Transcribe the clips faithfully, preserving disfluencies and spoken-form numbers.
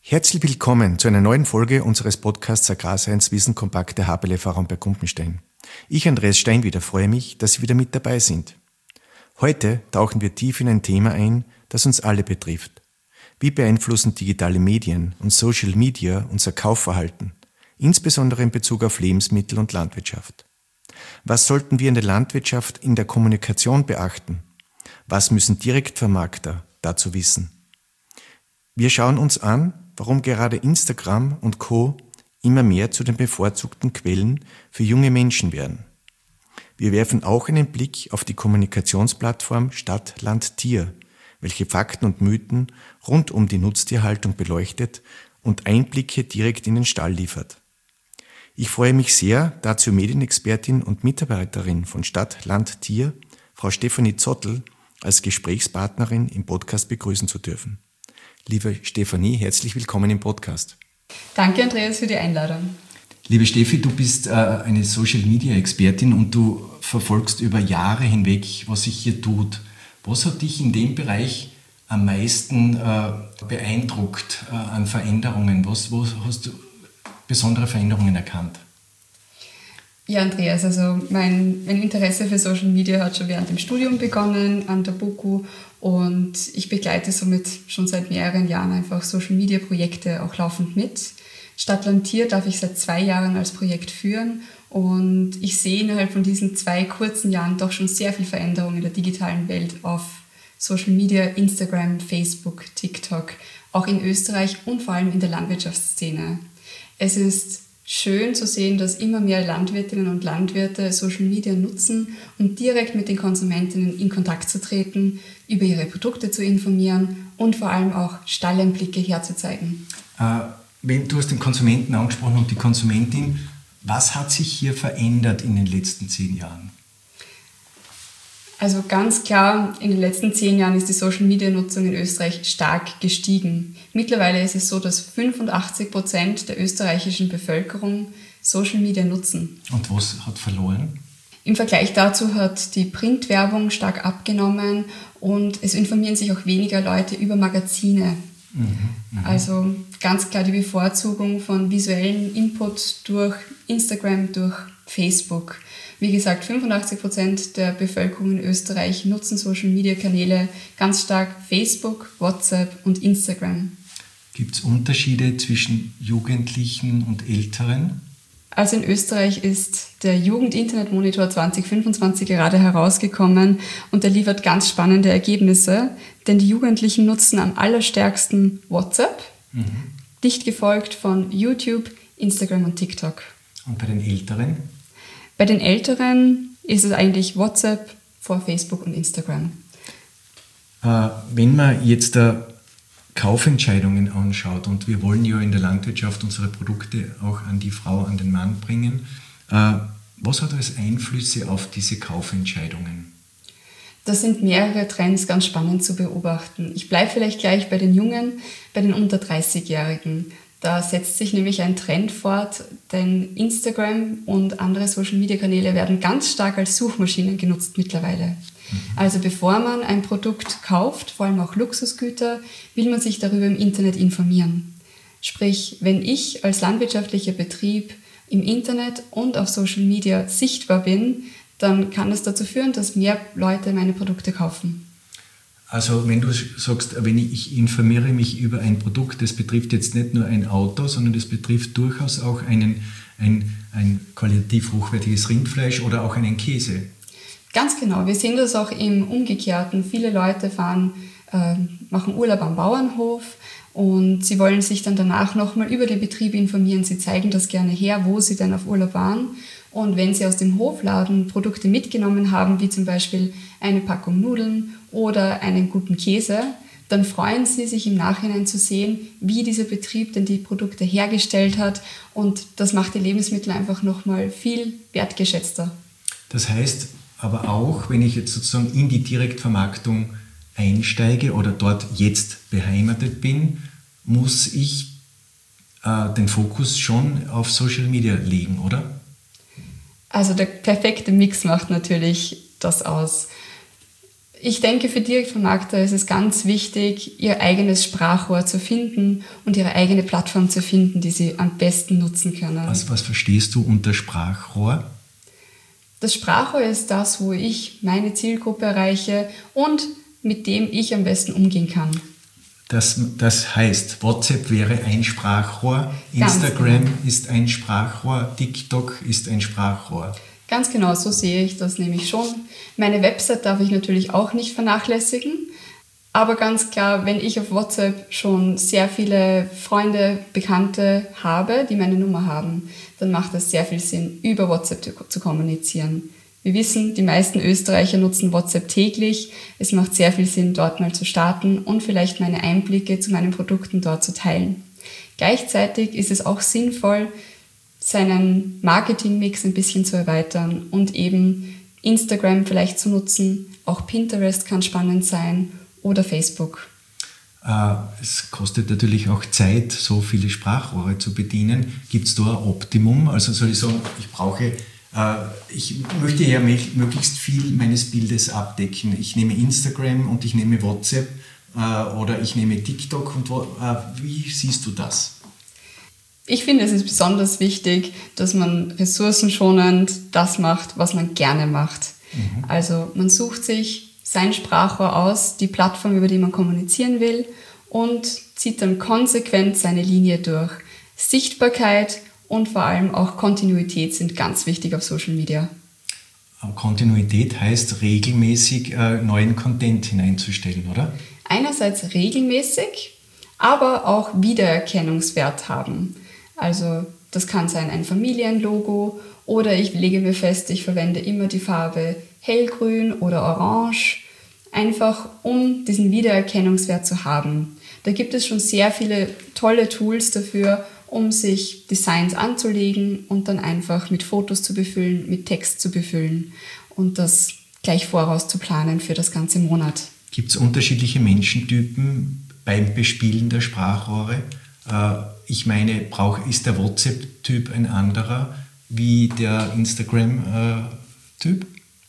Herzlich willkommen zu einer neuen Folge unseres Podcasts Agrarscience Wissen kompakt der H B L F Raum bei Kumpenstein. Ich, Andreas Steinwieder, freue mich, dass Sie wieder mit dabei sind. Heute tauchen wir tief in ein Thema ein, das uns alle betrifft. Wie beeinflussen digitale Medien und Social Media unser Kaufverhalten, insbesondere in Bezug auf Lebensmittel und Landwirtschaft? Was sollten wir in der Landwirtschaft in der Kommunikation beachten? Was müssen Direktvermarkter dazu wissen? Wir schauen uns an, warum gerade Instagram und Co. immer mehr zu den bevorzugten Quellen für junge Menschen werden. Wir werfen auch einen Blick auf die Kommunikationsplattform Stadt, Land, Tier, welche Fakten und Mythen rund um die Nutztierhaltung beleuchtet und Einblicke direkt in den Stall liefert. Ich freue mich sehr, dazu Medienexpertin und Mitarbeiterin von Stadt, Land, Tier, Frau Stefanie Zottel, als Gesprächspartnerin im Podcast begrüßen zu dürfen. Liebe Stefanie, herzlich willkommen im Podcast. Danke, Andreas, für die Einladung. Liebe Steffi, du bist äh, eine Social-Media-Expertin und du verfolgst über Jahre hinweg, was sich hier tut. Was hat dich in dem Bereich am meisten äh, beeindruckt äh, an Veränderungen? Was, was hast du besondere Veränderungen erkannt? Ja, Andreas, also mein, mein Interesse für Social Media hat schon während dem Studium begonnen an der BOKU und ich begleite somit schon seit mehreren Jahren einfach Social Media Projekte auch laufend mit. Stadt, Land, Tier darf ich seit zwei Jahren als Projekt führen und ich sehe innerhalb von diesen zwei kurzen Jahren doch schon sehr viel Veränderung in der digitalen Welt auf Social Media, Instagram, Facebook, TikTok, auch in Österreich und vor allem in der Landwirtschaftsszene. Es ist schön zu sehen, dass immer mehr Landwirtinnen und Landwirte Social Media nutzen, um direkt mit den Konsumentinnen in Kontakt zu treten, über ihre Produkte zu informieren und vor allem auch Stalleinblicke herzuzeigen. Äh, wenn du hast den Konsumenten angesprochen und die Konsumentin, was hat sich hier verändert in den letzten zehn Jahren? Also ganz klar, in den letzten zehn Jahren ist die Social-Media-Nutzung in Österreich stark gestiegen. Mittlerweile ist es so, dass fünfundachtzig Prozent der österreichischen Bevölkerung Social Media nutzen. Und was hat verloren? Im Vergleich dazu hat die Printwerbung stark abgenommen und es informieren sich auch weniger Leute über Magazine. Mhm, mh. Also ganz klar die Bevorzugung von visuellen Input durch Instagram, durch Facebook. Wie gesagt, fünfundachtzig Prozent der Bevölkerung in Österreich nutzen Social-Media-Kanäle ganz stark Facebook, WhatsApp und Instagram. Gibt es Unterschiede zwischen Jugendlichen und Älteren? Also in Österreich ist der Jugend-Internet-Monitor zwanzig fünfundzwanzig gerade herausgekommen und der liefert ganz spannende Ergebnisse, denn die Jugendlichen nutzen am allerstärksten WhatsApp, mhm. dicht gefolgt von YouTube, Instagram und TikTok. Und bei den Älteren? Bei den Älteren ist es eigentlich WhatsApp vor Facebook und Instagram. Äh, wenn man jetzt äh, Kaufentscheidungen anschaut und wir wollen ja in der Landwirtschaft unsere Produkte auch an die Frau, an den Mann bringen, äh, was hat als Einflüsse auf diese Kaufentscheidungen? Das sind mehrere Trends ganz spannend zu beobachten. Ich bleibe vielleicht gleich bei den Jungen, bei den unter dreißigjährigen. Da setzt sich nämlich ein Trend fort, denn Instagram und andere Social-Media-Kanäle werden ganz stark als Suchmaschinen genutzt mittlerweile. Mhm. Also bevor man ein Produkt kauft, vor allem auch Luxusgüter, will man sich darüber im Internet informieren. Sprich, wenn ich als landwirtschaftlicher Betrieb im Internet und auf Social Media sichtbar bin, dann kann das dazu führen, dass mehr Leute meine Produkte kaufen. Also wenn du sagst, wenn ich, ich informiere mich über ein Produkt, das betrifft jetzt nicht nur ein Auto, sondern das betrifft durchaus auch einen, ein, ein qualitativ hochwertiges Rindfleisch oder auch einen Käse. Ganz genau, wir sehen das auch im Umgekehrten. Viele Leute fahren, äh, machen Urlaub am Bauernhof und sie wollen sich dann danach nochmal über den Betrieb informieren. Sie zeigen das gerne her, wo sie denn auf Urlaub waren. Und wenn Sie aus dem Hofladen Produkte mitgenommen haben, wie zum Beispiel eine Packung Nudeln oder einen guten Käse, dann freuen Sie sich im Nachhinein zu sehen, wie dieser Betrieb denn die Produkte hergestellt hat. Und das macht die Lebensmittel einfach nochmal viel wertgeschätzter. Das heißt aber auch, wenn ich jetzt sozusagen in die Direktvermarktung einsteige oder dort jetzt beheimatet bin, muss ich äh, den Fokus schon auf Social Media legen, oder? Also der perfekte Mix macht natürlich das aus. Ich denke, für Direktvermarkter ist es ganz wichtig, ihr eigenes Sprachrohr zu finden und ihre eigene Plattform zu finden, die sie am besten nutzen können. Was, was verstehst du unter Sprachrohr? Das Sprachrohr ist das, wo ich meine Zielgruppe erreiche und mit dem ich am besten umgehen kann. Das, das heißt, WhatsApp wäre ein Sprachrohr, Instagram genau. ist ein Sprachrohr, TikTok ist ein Sprachrohr. Ganz genau, so sehe ich das nämlich schon. Meine Website darf ich natürlich auch nicht vernachlässigen, aber ganz klar, wenn ich auf WhatsApp schon sehr viele Freunde, Bekannte habe, die meine Nummer haben, dann macht es sehr viel Sinn, über WhatsApp zu, zu kommunizieren. Wir wissen, die meisten Österreicher nutzen WhatsApp täglich. Es macht sehr viel Sinn, dort mal zu starten und vielleicht meine Einblicke zu meinen Produkten dort zu teilen. Gleichzeitig ist es auch sinnvoll, seinen Marketingmix ein bisschen zu erweitern und eben Instagram vielleicht zu nutzen. Auch Pinterest kann spannend sein oder Facebook. Äh, es kostet natürlich auch Zeit, so viele Sprachrohre zu bedienen. Gibt es da ein Optimum? Also soll ich sagen, ich brauche, äh, ich möchte ja möglichst viel meines Bildes abdecken. Ich nehme Instagram und ich nehme WhatsApp äh, oder ich nehme TikTok. Und wo, äh, wie siehst du das? Ich finde, es ist besonders wichtig, dass man ressourcenschonend das macht, was man gerne macht. Mhm. Also man sucht sich sein Sprachrohr aus, die Plattform, über die man kommunizieren will und zieht dann konsequent seine Linie durch. Sichtbarkeit und vor allem auch Kontinuität sind ganz wichtig auf Social Media. Kontinuität heißt regelmäßig äh, neuen Content hineinzustellen, oder? Einerseits regelmäßig, aber auch Wiedererkennungswert haben. Also das kann sein ein Familienlogo oder ich lege mir fest, ich verwende immer die Farbe hellgrün oder orange, einfach um diesen Wiedererkennungswert zu haben. Da gibt es schon sehr viele tolle Tools dafür, um sich Designs anzulegen und dann einfach mit Fotos zu befüllen, mit Text zu befüllen und das gleich voraus zu planen für das ganze Monat. Gibt es unterschiedliche Menschentypen beim Bespielen der Sprachrohre? Ich meine, brauch, ist der WhatsApp-Typ ein anderer wie der Instagram-Typ?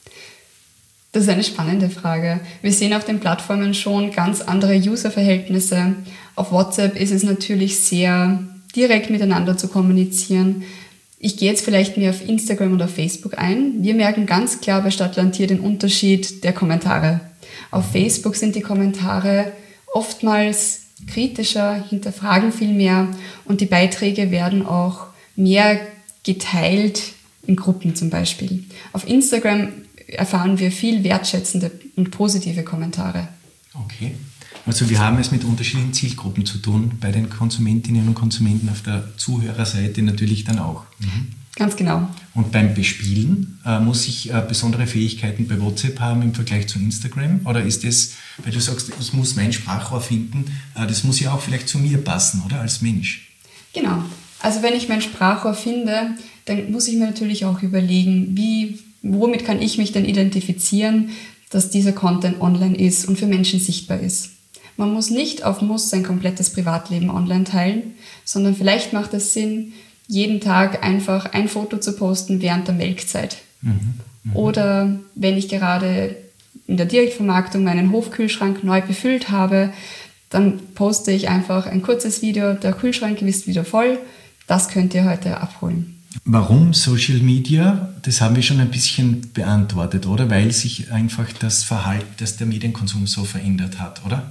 Das ist eine spannende Frage. Wir sehen auf den Plattformen schon ganz andere User-Verhältnisse. Auf WhatsApp ist es natürlich sehr direkt miteinander zu kommunizieren. Ich gehe jetzt vielleicht mehr auf Instagram oder Facebook ein. Wir merken ganz klar bei Stadtland hier den Unterschied der Kommentare. Auf Facebook sind die Kommentare oftmals kritischer, hinterfragen viel mehr und die Beiträge werden auch mehr geteilt in Gruppen zum Beispiel. Auf Instagram erfahren wir viel wertschätzende und positive Kommentare. Okay, also wir haben es mit unterschiedlichen Zielgruppen zu tun, bei den Konsumentinnen und Konsumenten auf der Zuhörerseite natürlich dann auch. Mhm. Ganz genau. Und beim Bespielen äh, muss ich äh, besondere Fähigkeiten bei WhatsApp haben im Vergleich zu Instagram? Oder ist das, weil du sagst, ich muss mein Sprachrohr finden, äh, das muss ja auch vielleicht zu mir passen, oder? Als Mensch. Genau. Also wenn ich mein Sprachrohr finde, dann muss ich mir natürlich auch überlegen, wie, womit kann ich mich denn identifizieren, dass dieser Content online ist und für Menschen sichtbar ist. Man muss nicht auf Muss sein komplettes Privatleben online teilen, sondern vielleicht macht es Sinn, jeden Tag einfach ein Foto zu posten während der Melkzeit. Mhm, mh. Oder wenn ich gerade in der Direktvermarktung meinen Hofkühlschrank neu befüllt habe, dann poste ich einfach ein kurzes Video, der Kühlschrank ist wieder voll. Das könnt ihr heute abholen. Warum Social Media? Das haben wir schon ein bisschen beantwortet, oder? Weil sich einfach das Verhalten, das der Medienkonsum so verändert hat, oder?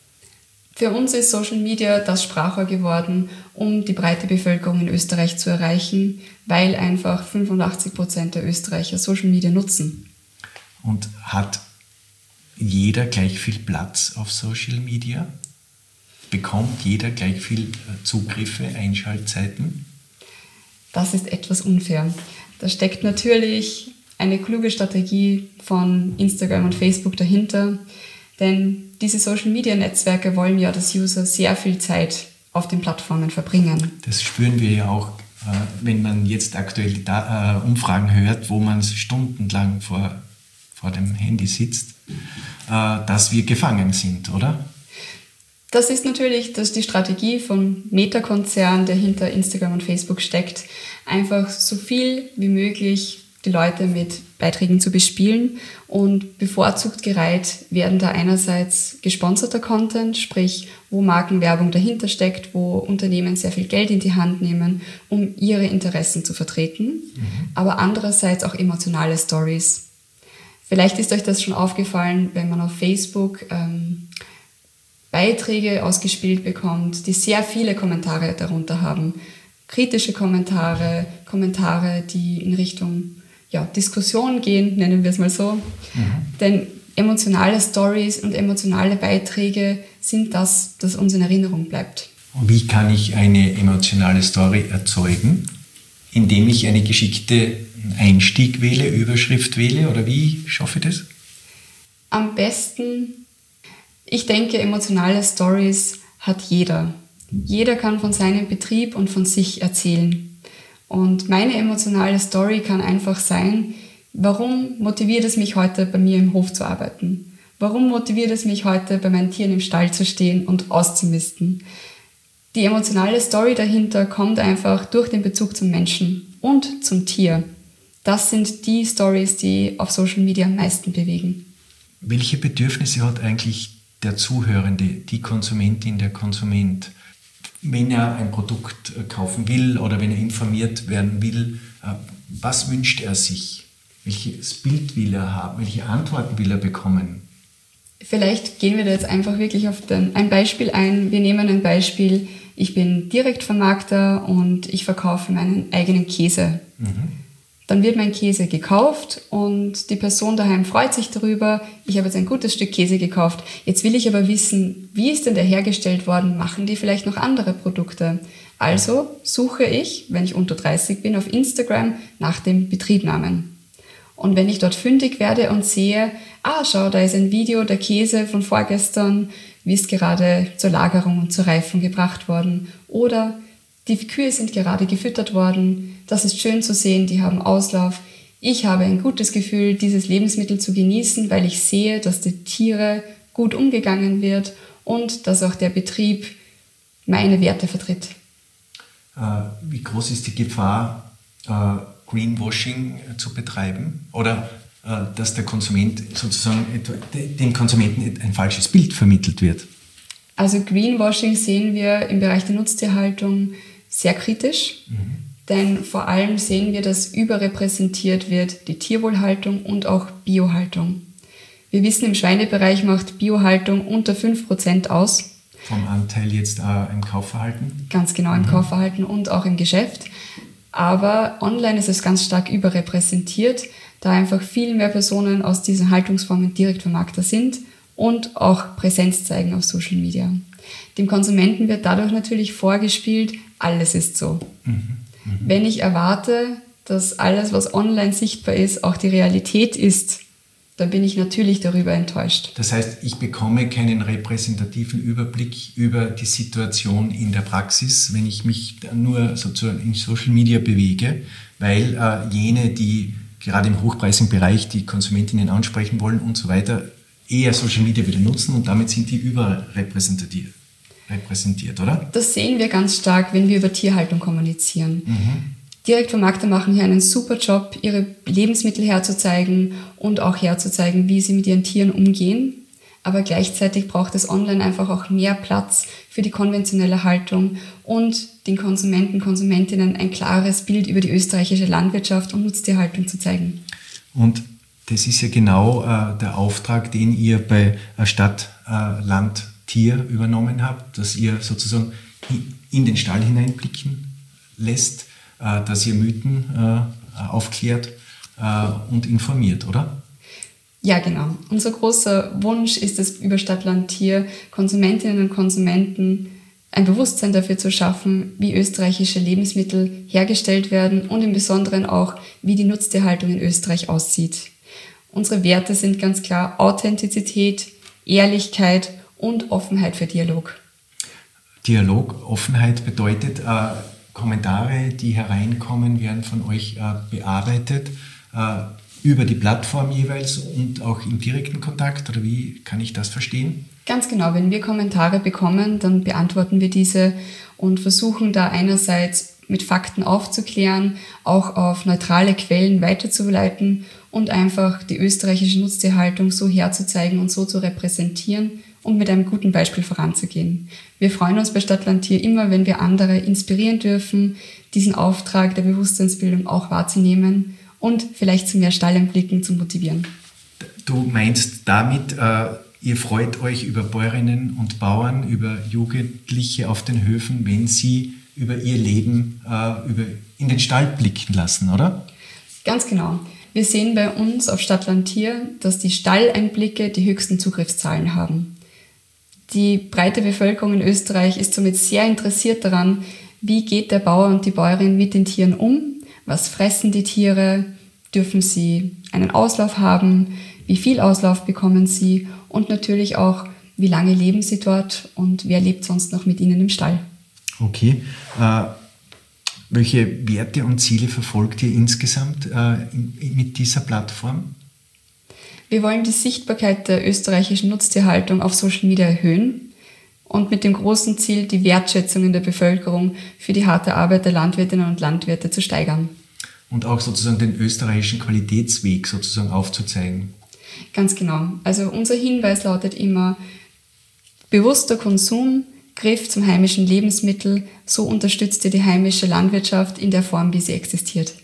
Für uns ist Social Media das Sprachrohr geworden, um die breite Bevölkerung in Österreich zu erreichen, weil einfach fünfundachtzig Prozent der Österreicher Social Media nutzen. Und hat jeder gleich viel Platz auf Social Media? Bekommt jeder gleich viel Zugriffe, Einschaltzeiten? Das ist etwas unfair. Da steckt natürlich eine kluge Strategie von Instagram und Facebook dahinter, denn diese Social-Media-Netzwerke wollen ja, dass User sehr viel Zeit auf den Plattformen verbringen. Das spüren wir ja auch, wenn man jetzt aktuell die Umfragen hört, wo man stundenlang vor, vor dem Handy sitzt, dass wir gefangen sind, oder? Das ist natürlich das die Strategie vom Meta-Konzern, der hinter Instagram und Facebook steckt, einfach so viel wie möglich die Leute mit Beiträgen zu bespielen und bevorzugt gereiht werden da einerseits gesponserter Content, sprich wo Markenwerbung dahinter steckt, wo Unternehmen sehr viel Geld in die Hand nehmen, um ihre Interessen zu vertreten, mhm. aber andererseits auch emotionale Stories. Vielleicht ist euch das schon aufgefallen, wenn man auf Facebook ähm, Beiträge ausgespielt bekommt, die sehr viele Kommentare darunter haben. Kritische Kommentare, Kommentare, die in Richtung ja, Diskussion gehen, nennen wir es mal so. Mhm. Denn emotionale Stories und emotionale Beiträge sind das, das uns in Erinnerung bleibt. Wie kann ich eine emotionale Story erzeugen? Indem ich eine geschickte Einstieg wähle, Überschrift wähle, oder wie schaffe ich das? Am besten, ich denke, emotionale Stories hat jeder. Jeder kann von seinem Betrieb und von sich erzählen. Und meine emotionale Story kann einfach sein, warum motiviert es mich heute, bei mir im Hof zu arbeiten? Warum motiviert es mich heute, bei meinen Tieren im Stall zu stehen und auszumisten? Die emotionale Story dahinter kommt einfach durch den Bezug zum Menschen und zum Tier. Das sind die Stories, die auf Social Media am meisten bewegen. Welche Bedürfnisse hat eigentlich der Zuhörende, die Konsumentin, der Konsument, wenn er ein Produkt kaufen will oder wenn er informiert werden will? Was wünscht er sich? Welches Bild will er haben? Welche Antworten will er bekommen? Vielleicht gehen wir da jetzt einfach wirklich auf den, ein Beispiel ein. Wir nehmen ein Beispiel, ich bin Direktvermarkter und ich verkaufe meinen eigenen Käse. Mhm. Dann wird mein Käse gekauft und die Person daheim freut sich darüber. Ich habe jetzt ein gutes Stück Käse gekauft. Jetzt will ich aber wissen, wie ist denn der hergestellt worden? Machen die vielleicht noch andere Produkte? Also suche ich, wenn ich unter dreißig bin, auf Instagram nach dem Betriebnamen. Und wenn ich dort fündig werde und sehe, ah, schau, da ist ein Video, der Käse von vorgestern, wie ist gerade zur Lagerung und zur Reifung gebracht worden. Oder die Kühe sind gerade gefüttert worden, das ist schön zu sehen, die haben Auslauf. Ich habe ein gutes Gefühl, dieses Lebensmittel zu genießen, weil ich sehe, dass die Tiere gut umgegangen wird und dass auch der Betrieb meine Werte vertritt. Äh, wie groß ist die Gefahr, äh, Greenwashing zu betreiben? Oder äh, dass der Konsument sozusagen etwa, dem Konsumenten ein falsches Bild vermittelt wird? Also Greenwashing sehen wir im Bereich der Nutztierhaltung sehr kritisch, mhm. denn vor allem sehen wir, dass überrepräsentiert wird die Tierwohlhaltung und auch Biohaltung. Wir wissen, im Schweinebereich macht Biohaltung unter fünf Prozent aus. Vom Anteil jetzt äh, im Kaufverhalten? Ganz genau, im mhm. Kaufverhalten und auch im Geschäft. Aber online ist es ganz stark überrepräsentiert, da einfach viel mehr Personen aus diesen Haltungsformen Direktvermarkter sind und auch Präsenz zeigen auf Social Media. Dem Konsumenten wird dadurch natürlich vorgespielt, alles ist so. Mhm. Mhm. Wenn ich erwarte, dass alles, was online sichtbar ist, auch die Realität ist, dann bin ich natürlich darüber enttäuscht. Das heißt, ich bekomme keinen repräsentativen Überblick über die Situation in der Praxis, wenn ich mich nur sozusagen in Social Media bewege, weil äh, jene, die gerade im hochpreisigen Bereich die Konsumentinnen ansprechen wollen und so weiter, eher Social Media wieder nutzen und damit sind die überrepräsentiert, repräsentiert, oder? Das sehen wir ganz stark, wenn wir über Tierhaltung kommunizieren. Mhm. Direktvermarkter machen hier einen super Job, ihre Lebensmittel herzuzeigen und auch herzuzeigen, wie sie mit ihren Tieren umgehen. Aber gleichzeitig braucht es online einfach auch mehr Platz für die konventionelle Haltung und den Konsumenten, Konsumentinnen ein klares Bild über die österreichische Landwirtschaft und Nutztierhaltung zu zeigen. Und das ist ja genau äh, der Auftrag, den ihr bei äh, Stadt, äh, Land, Tier übernommen habt, dass ihr sozusagen in den Stall hineinblicken lässt, äh, dass ihr Mythen äh, aufklärt äh, und informiert, oder? Ja, genau. Unser großer Wunsch ist es, über Stadt, Land, Tier Konsumentinnen und Konsumenten ein Bewusstsein dafür zu schaffen, wie österreichische Lebensmittel hergestellt werden und im Besonderen auch, wie die Nutztierhaltung in Österreich aussieht. Unsere Werte sind ganz klar Authentizität, Ehrlichkeit und Offenheit für Dialog. Dialog, Offenheit bedeutet, äh, Kommentare, die hereinkommen, werden von euch äh, bearbeitet, äh, über die Plattform jeweils und auch im direkten Kontakt, oder wie kann ich das verstehen? Ganz genau, wenn wir Kommentare bekommen, dann beantworten wir diese und versuchen da einerseits mit Fakten aufzuklären, auch auf neutrale Quellen weiterzuleiten und einfach die österreichische Nutztierhaltung so herzuzeigen und so zu repräsentieren und mit einem guten Beispiel voranzugehen. Wir freuen uns bei Stadtland Tier immer, wenn wir andere inspirieren dürfen, diesen Auftrag der Bewusstseinsbildung auch wahrzunehmen und vielleicht zu mehr Stalleinblicken zu motivieren. Du meinst damit, äh, ihr freut euch über Bäuerinnen und Bauern, über Jugendliche auf den Höfen, wenn sie über ihr Leben äh, über, in den Stall blicken lassen, oder? Ganz genau. Wir sehen bei uns auf Stadtland Tier, dass die Stalleinblicke die höchsten Zugriffszahlen haben. Die breite Bevölkerung in Österreich ist somit sehr interessiert daran, wie geht der Bauer und die Bäuerin mit den Tieren um, was fressen die Tiere, dürfen sie einen Auslauf haben, wie viel Auslauf bekommen sie und natürlich auch, wie lange leben sie dort und wer lebt sonst noch mit ihnen im Stall. Okay. Äh, welche Werte und Ziele verfolgt ihr insgesamt äh, in, mit dieser Plattform? Wir wollen die Sichtbarkeit der österreichischen Nutztierhaltung auf Social Media erhöhen und mit dem großen Ziel, die Wertschätzung in der Bevölkerung für die harte Arbeit der Landwirtinnen und Landwirte zu steigern. Und auch sozusagen den österreichischen Qualitätsweg sozusagen aufzuzeigen. Ganz genau. Also unser Hinweis lautet immer, bewusster Konsum, Griff zum heimischen Lebensmittel, so unterstützt ihr die heimische Landwirtschaft in der Form, wie sie existiert.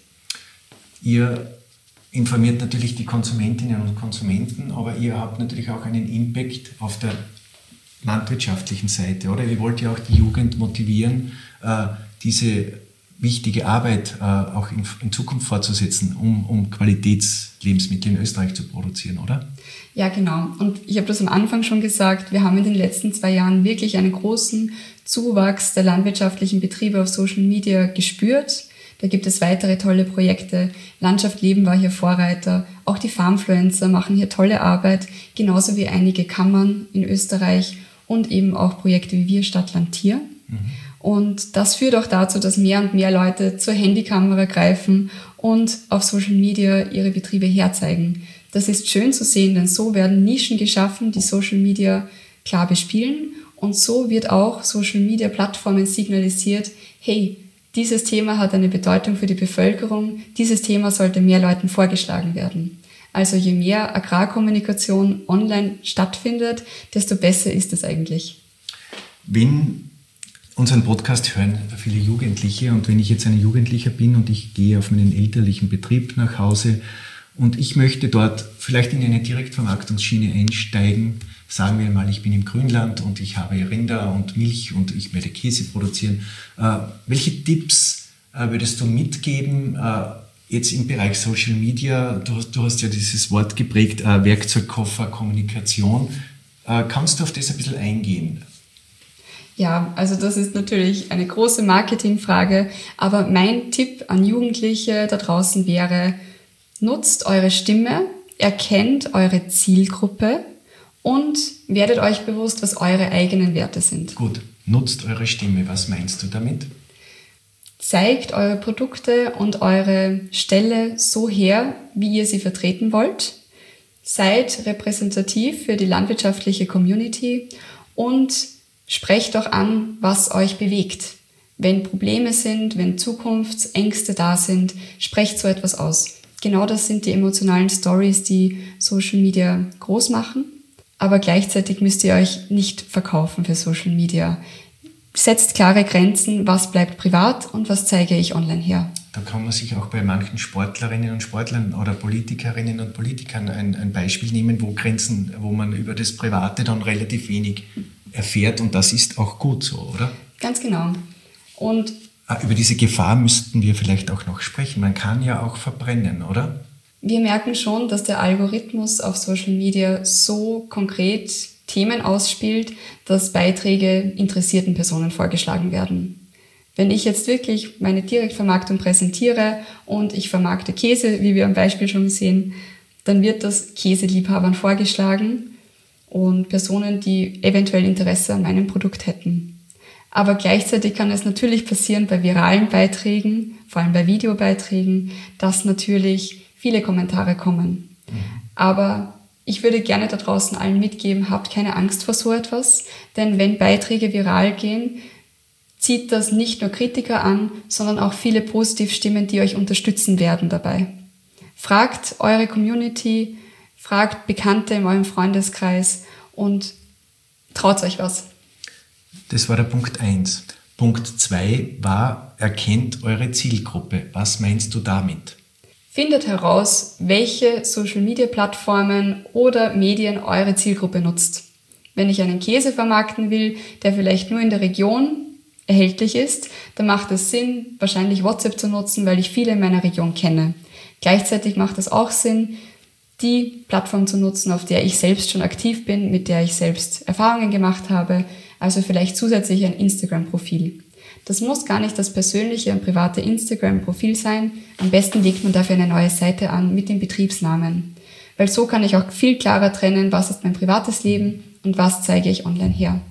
Ihr informiert natürlich die Konsumentinnen und Konsumenten, aber ihr habt natürlich auch einen Impact auf der landwirtschaftlichen Seite, oder? Ihr wollt ja auch die Jugend motivieren, diese wichtige Arbeit auch in Zukunft fortzusetzen, um, um Qualitätslebensmittel in Österreich zu produzieren, oder? Ja, genau. Und ich habe das am Anfang schon gesagt, wir haben in den letzten zwei Jahren wirklich einen großen Zuwachs der landwirtschaftlichen Betriebe auf Social Media gespürt. Da gibt es weitere tolle Projekte. Landschaft Leben war hier Vorreiter. Auch die Farmfluencer machen hier tolle Arbeit, genauso wie einige Kammern in Österreich und eben auch Projekte wie wir Stadtland Tier. Mhm. Und das führt auch dazu, dass mehr und mehr Leute zur Handykamera greifen und auf Social Media ihre Betriebe herzeigen. Das ist schön zu sehen, denn so werden Nischen geschaffen, die Social Media klar bespielen. Und so wird auch Social Media Plattformen signalisiert, hey, dieses Thema hat eine Bedeutung für die Bevölkerung, dieses Thema sollte mehr Leuten vorgeschlagen werden. Also je mehr Agrarkommunikation online stattfindet, desto besser ist es eigentlich. Wenn unseren Podcast hören viele Jugendliche und wenn ich jetzt ein Jugendlicher bin und ich gehe auf meinen elterlichen Betrieb nach Hause und ich möchte dort vielleicht in eine Direktvermarktungsschiene einsteigen, sagen wir mal, ich bin im Grünland und ich habe Rinder und Milch und ich werde Käse produzieren. Äh, welche Tipps äh, würdest du mitgeben, äh, jetzt im Bereich Social Media? Du, du hast ja dieses Wort geprägt, äh, Werkzeugkoffer, Kommunikation. Äh, kannst du auf das ein bisschen eingehen? Ja, also das ist natürlich eine große Marketingfrage, aber mein Tipp an Jugendliche da draußen wäre, nutzt eure Stimme, erkennt eure Zielgruppe und werdet euch bewusst, was eure eigenen Werte sind. Gut, nutzt eure Stimme. Was meinst du damit? Zeigt eure Produkte und eure Ställe so her, wie ihr sie vertreten wollt. Seid repräsentativ für die landwirtschaftliche Community und sprecht auch an, was euch bewegt. Wenn Probleme sind, wenn Zukunftsängste da sind, sprecht so etwas aus. Genau das sind die emotionalen Stories, die Social Media groß machen. Aber gleichzeitig müsst ihr euch nicht verkaufen für Social Media. Setzt klare Grenzen, was bleibt privat und was zeige ich online her. Da kann man sich auch bei manchen Sportlerinnen und Sportlern oder Politikerinnen und Politikern ein, ein Beispiel nehmen, wo Grenzen, wo man über das Private dann relativ wenig erfährt und das ist auch gut so, oder? Ganz genau. Und über diese Gefahr müssten wir vielleicht auch noch sprechen. Man kann ja auch verbrennen, oder? Wir merken schon, dass der Algorithmus auf Social Media so konkret Themen ausspielt, dass Beiträge interessierten Personen vorgeschlagen werden. Wenn ich jetzt wirklich meine Direktvermarktung präsentiere und ich vermarkte Käse, wie wir am Beispiel schon sehen, dann wird das Käseliebhabern vorgeschlagen und Personen, die eventuell Interesse an meinem Produkt hätten. Aber gleichzeitig kann es natürlich passieren bei viralen Beiträgen, vor allem bei Videobeiträgen, dass natürlich viele Kommentare kommen. Aber ich würde gerne da draußen allen mitgeben, habt keine Angst vor so etwas, denn wenn Beiträge viral gehen, zieht das nicht nur Kritiker an, sondern auch viele Positivstimmen, die euch unterstützen werden dabei. Fragt eure Community, fragt Bekannte in eurem Freundeskreis und traut euch was. Das war der Punkt eins. Punkt zwei war, erkennt eure Zielgruppe. Was meinst du damit? Findet heraus, welche Social-Media-Plattformen oder Medien eure Zielgruppe nutzt. Wenn ich einen Käse vermarkten will, der vielleicht nur in der Region erhältlich ist, dann macht es Sinn, wahrscheinlich WhatsApp zu nutzen, weil ich viele in meiner Region kenne. Gleichzeitig macht es auch Sinn, die Plattform zu nutzen, auf der ich selbst schon aktiv bin, mit der ich selbst Erfahrungen gemacht habe, also vielleicht zusätzlich ein Instagram-Profil. Das muss gar nicht das persönliche und private Instagram-Profil sein. Am besten legt man dafür eine neue Seite an mit dem Betriebsnamen. Weil so kann ich auch viel klarer trennen, was ist mein privates Leben und was zeige ich online her.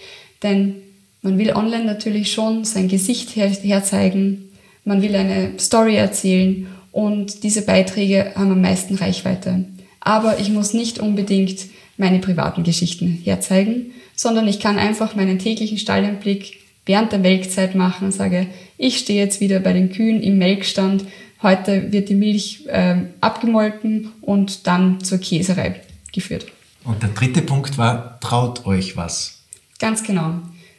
Denn man will online natürlich schon sein Gesicht her- herzeigen, man will eine Story erzählen und diese Beiträge haben am meisten Reichweite. Aber ich muss nicht unbedingt meine privaten Geschichten herzeigen, sondern ich kann einfach meinen täglichen Stalleinblick während der Melkzeit machen und sage, ich stehe jetzt wieder bei den Kühen im Melkstand, heute wird die Milch äh, abgemolken und dann zur Käserei geführt. Und der dritte Punkt war, traut euch was. Ganz genau.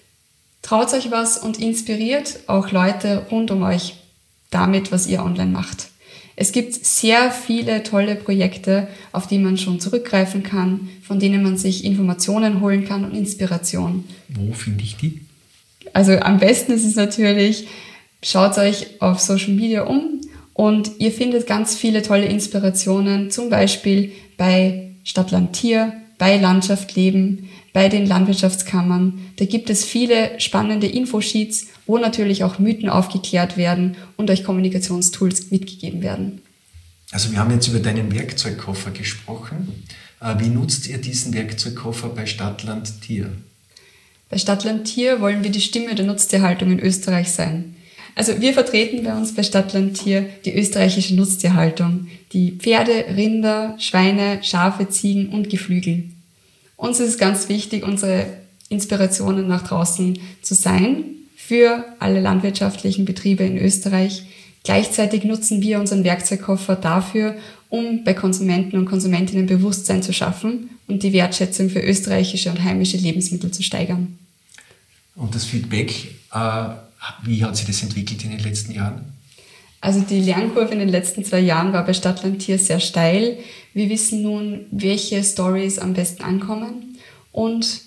Traut euch was und inspiriert auch Leute rund um euch damit, was ihr online macht. Es gibt sehr viele tolle Projekte, auf die man schon zurückgreifen kann, von denen man sich Informationen holen kann und Inspiration. Wo finde ich die? Also am besten ist es natürlich, schaut euch auf Social Media um und ihr findet ganz viele tolle Inspirationen, zum Beispiel bei Stadt, Land, Tier, bei Landschaft Leben, bei den Landwirtschaftskammern. Da gibt es viele spannende Infosheets, wo natürlich auch Mythen aufgeklärt werden und euch Kommunikationstools mitgegeben werden. Also wir haben jetzt über deinen Werkzeugkoffer gesprochen. Wie nutzt ihr diesen Werkzeugkoffer bei Stadt, Land, Tier? Bei Stadt, Land, Tier wollen wir die Stimme der Nutztierhaltung in Österreich sein. Also wir vertreten bei uns bei Stadt, Land, Tier die österreichische Nutztierhaltung, die Pferde, Rinder, Schweine, Schafe, Ziegen und Geflügel. Uns ist es ganz wichtig, unsere Inspirationen nach draußen zu sein für alle landwirtschaftlichen Betriebe in Österreich. Gleichzeitig nutzen wir unseren Werkzeugkoffer dafür, um bei Konsumenten und Konsumentinnen Bewusstsein zu schaffen und die Wertschätzung für österreichische und heimische Lebensmittel zu steigern. Und das Feedback, äh, wie hat sich das entwickelt in den letzten Jahren? Also die Lernkurve in den letzten zwei Jahren war bei Stadt, Land, Tier sehr steil. Wir wissen nun, welche Stories am besten ankommen und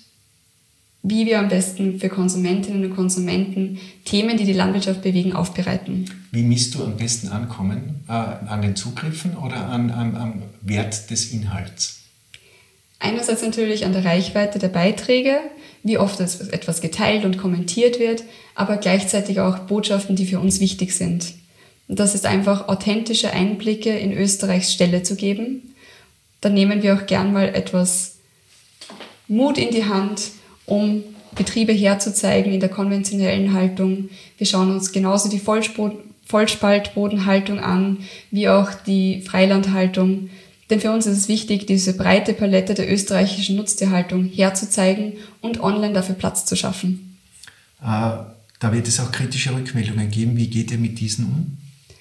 wie wir am besten für Konsumentinnen und Konsumenten Themen, die die Landwirtschaft bewegen, aufbereiten. Wie misst du am besten Ankommen? Äh, an den Zugriffen oder an, an, am Wert des Inhalts? Einerseits natürlich an der Reichweite der Beiträge, wie oft etwas geteilt und kommentiert wird, aber gleichzeitig auch Botschaften, die für uns wichtig sind. Und das ist einfach authentische Einblicke in Österreichs Ställe zu geben. Da nehmen wir auch gern mal etwas Mut in die Hand, um Betriebe herzuzeigen in der konventionellen Haltung. Wir schauen uns genauso die Vollspo- Vollspaltbodenhaltung an, wie auch die Freilandhaltung. Denn für uns ist es wichtig, diese breite Palette der österreichischen Nutztierhaltung herzuzeigen und online dafür Platz zu schaffen. Äh, da wird es auch kritische Rückmeldungen geben. Wie geht ihr mit diesen um?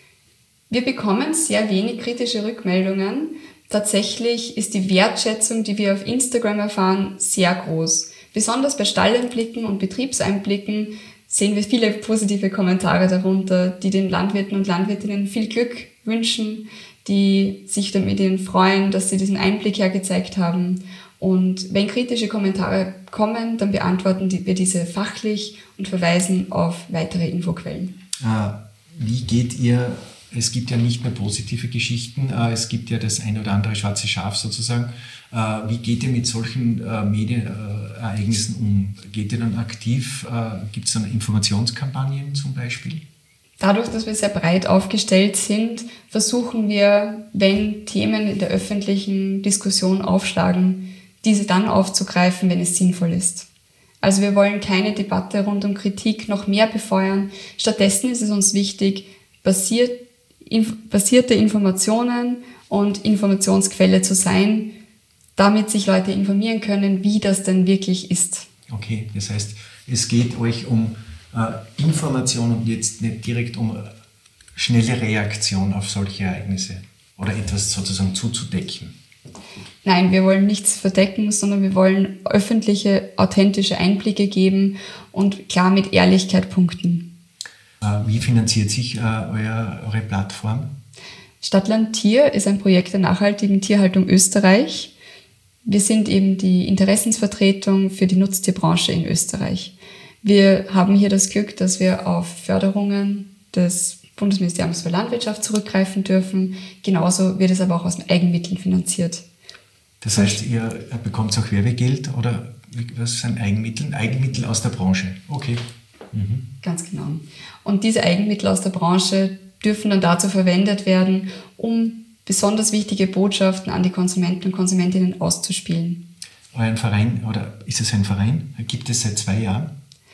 Wir bekommen sehr wenig kritische Rückmeldungen. Tatsächlich ist die Wertschätzung, die wir auf Instagram erfahren, sehr groß. Besonders bei Stalleinblicken und Betriebseinblicken sehen wir viele positive Kommentare darunter, die den Landwirten und Landwirtinnen viel Glück wünschen, die sich mit ihnen freuen, dass sie diesen Einblick hergezeigt haben. Und wenn kritische Kommentare kommen, dann beantworten wir diese fachlich und verweisen auf weitere Infoquellen. Äh, wie geht ihr, es gibt ja nicht nur positive Geschichten, äh, es gibt ja das ein oder andere schwarze Schaf sozusagen. Äh, wie geht ihr mit solchen äh, Medienereignissen um? Geht ihr dann aktiv, äh, gibt es dann Informationskampagnen zum Beispiel? Dadurch, dass wir sehr breit aufgestellt sind, versuchen wir, wenn Themen in der öffentlichen Diskussion aufschlagen, diese dann aufzugreifen, wenn es sinnvoll ist. Also wir wollen keine Debatte rund um Kritik noch mehr befeuern. Stattdessen ist es uns wichtig, basiert, inf- basierte Informationen und Informationsquelle zu sein, damit sich Leute informieren können, wie das denn wirklich ist. Okay, das heißt, es geht euch um äh, Information und jetzt nicht direkt um schnelle Reaktion auf solche Ereignisse oder etwas sozusagen zuzudecken? Nein, wir wollen nichts verdecken, sondern wir wollen öffentliche, authentische Einblicke geben und klar mit Ehrlichkeit punkten. Äh, wie finanziert sich äh, euer, eure Plattform? Stadtland Tier ist ein Projekt der nachhaltigen Tierhaltung Österreich. Wir sind eben die Interessensvertretung für die Nutztierbranche in Österreich. Wir haben hier das Glück, dass wir auf Förderungen des Bundesministeriums für Landwirtschaft zurückgreifen dürfen. Genauso wird es aber auch aus Eigenmitteln finanziert. Das heißt, ihr bekommt auch Werbegeld oder was sind Eigenmittel? Eigenmittel aus der Branche. Okay. Mhm. Ganz genau. Und diese Eigenmittel aus der Branche dürfen dann dazu verwendet werden, um besonders wichtige Botschaften an die Konsumenten und Konsumentinnen auszuspielen. Euren Verein, oder ist es ein Verein? Gibt es seit zwei Jahren?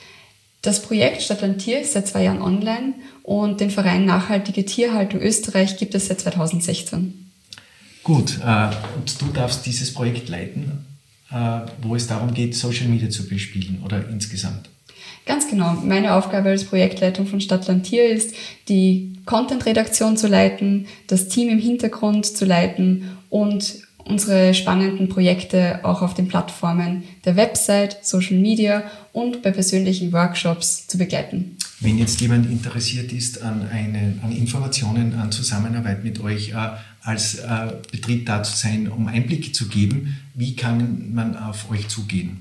Das Projekt Stadtland Tier ist seit zwei Jahren online und den Verein Nachhaltige Tierhaltung Österreich gibt es seit zweitausendsechzehn. Gut, äh, und du darfst dieses Projekt leiten, äh, wo es darum geht, Social Media zu bespielen oder insgesamt? Ganz genau. Meine Aufgabe als Projektleitung von Stadtland Tier ist, die Content-Redaktion zu leiten, das Team im Hintergrund zu leiten und unsere spannenden Projekte auch auf den Plattformen der Website, Social Media und bei persönlichen Workshops zu begleiten. Wenn jetzt jemand interessiert ist an, eine, an Informationen, an Zusammenarbeit mit euch, äh, als äh, Betrieb da zu sein, um Einblicke zu geben, wie kann man auf euch zugehen?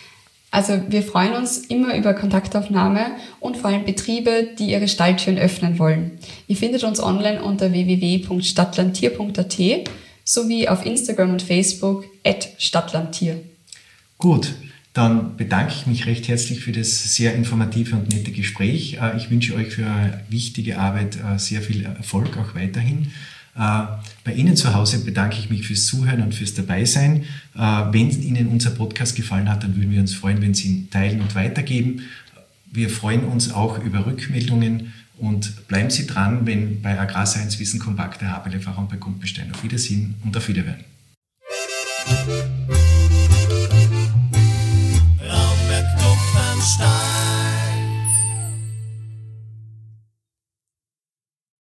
Also wir freuen uns immer über Kontaktaufnahme und vor allem Betriebe, die ihre Stalltüren öffnen wollen. Ihr findet uns online unter w w w punkt stadtlandtier punkt a t sowie auf Instagram und Facebook at stadtlandtier. Gut, dann bedanke ich mich recht herzlich für das sehr informative und nette Gespräch. Ich wünsche euch für eure wichtige Arbeit sehr viel Erfolg, auch weiterhin. Bei Ihnen zu Hause bedanke ich mich fürs Zuhören und fürs Dabeisein. Wenn Ihnen unser Podcast gefallen hat, dann würden wir uns freuen, wenn Sie ihn teilen und weitergeben. Wir freuen uns auch über Rückmeldungen und bleiben Sie dran, wenn bei Agrarscience Wissen Kompakt der Habele-Fahrer bei Gumpenstein. Auf Wiedersehen und auf Wiederhören. Raumberg Gumpenstein.